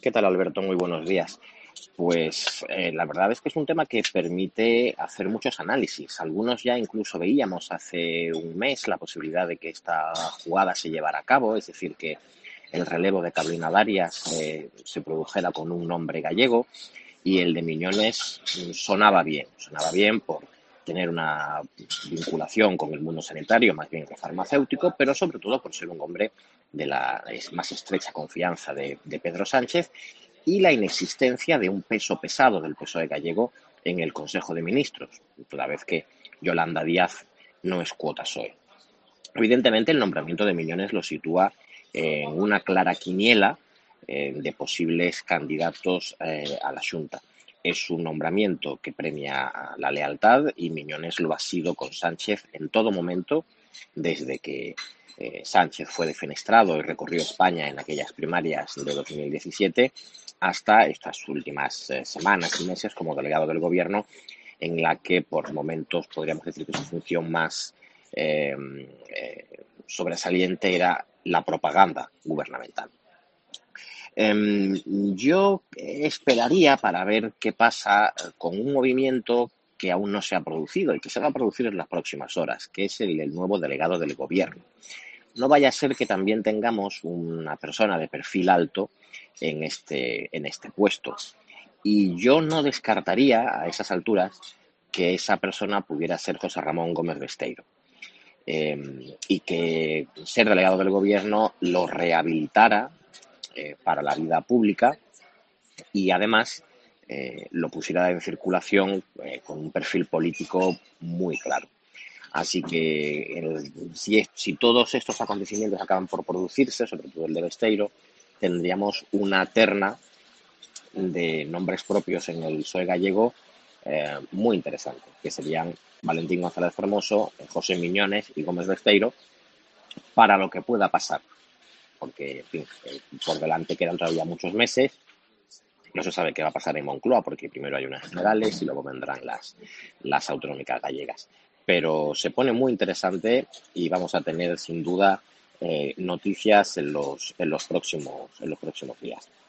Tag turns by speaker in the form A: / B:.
A: ¿Qué tal, Alberto? Muy buenos días. Pues la verdad es que es un tema que permite hacer muchos análisis. Algunos ya incluso veíamos hace un mes la posibilidad de que esta jugada se llevara a cabo, es decir, que el relevo de Carolina Darias se produjera con un nombre gallego y el de Miñones sonaba bien por tener una vinculación con el mundo sanitario, más bien que farmacéutico, pero sobre todo por ser un hombre de la más estrecha confianza de Pedro Sánchez y la inexistencia de un peso pesado del PSOE gallego en el Consejo de Ministros, toda vez que Yolanda Díaz no es cuota PSOE. Evidentemente, el nombramiento de Miñones lo sitúa en una clara quiniela de posibles candidatos a la Xunta. Es un nombramiento que premia la lealtad y Miñones lo ha sido con Sánchez en todo momento, desde que Sánchez fue defenestrado y recorrió España en aquellas primarias de 2017 hasta estas últimas semanas y meses como delegado del gobierno, en la que por momentos podríamos decir que su función más eh, sobresaliente era la propaganda gubernamental. Yo esperaría para ver qué pasa con un movimiento que aún no se ha producido y que se va a producir en las próximas horas, que es el nuevo delegado del gobierno. No vaya a ser que también tengamos una persona de perfil alto en este puesto. Y yo no descartaría a esas alturas que esa persona pudiera ser José Ramón Gómez Besteiro, y que ser delegado del gobierno lo rehabilitara para la vida pública y además lo pusiera en circulación con un perfil político muy claro. Así que si todos estos acontecimientos acaban por producirse, sobre todo el de Besteiro, tendríamos una terna de nombres propios en el PSOE gallego muy interesante, que serían Valentín González Formoso, José Miñones y Gómez Besteiro, para lo que pueda pasar, porque en fin, por delante quedan todavía muchos meses. No se sabe qué va a pasar en Moncloa, porque primero hay unas generales y luego vendrán las autonómicas gallegas. Pero se pone muy interesante y vamos a tener sin duda noticias en los próximos días.